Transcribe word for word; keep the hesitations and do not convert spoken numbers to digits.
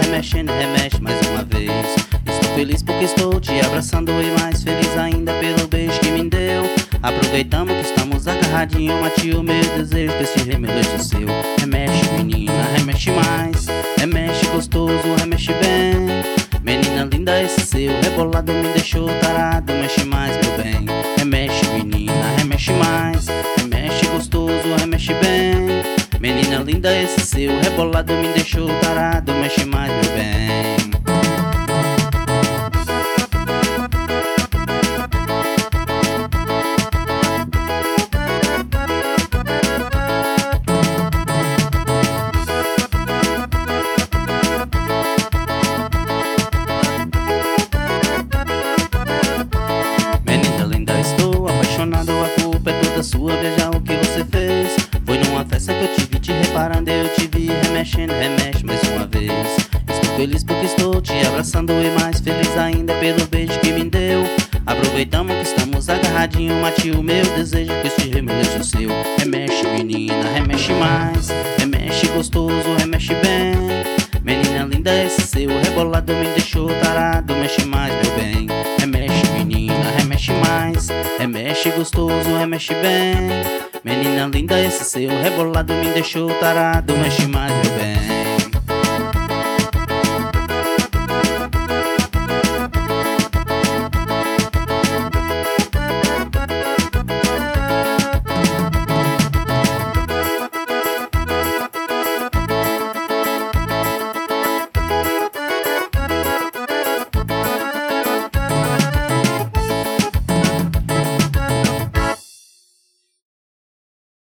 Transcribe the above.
remexendo, remexe mais uma vez. Estou feliz porque estou te abraçando e mais feliz ainda pelo beijo que me deu. Aproveitamos que estamos agarradinhos, mate o meu desejo que este remeleixo seu. Remexe menina, remexe mais, remexe gostoso, remexe bem. Menina linda, esse seu rebolado me deixou tarado, mexe mais meu bem. Remexe menina, remexe mais, remexe gostoso, remexe bem. Menina linda, esse seu rebolado me deixou tarado, mexe mais meu bem. A culpa é toda sua, veja o que você fez. Foi numa festa que eu te vi te reparando, eu te vi remexendo, remexe mais uma vez. Estou feliz porque estou te abraçando e mais feliz ainda pelo beijo que me deu. Aproveitamos que estamos agarradinhos, mate o meu desejo que este remeleixo seu. Remexe menina, remexe mais, remexe gostoso, remexe bem. Menina linda, esse seu rebolado me deixou tarado, mexe mais meu bem. Remexe menina, remexe mais, remexe gostoso, remexe bem. Menina linda, esse seu rebolado me deixou tarado, mexe mais meu bem.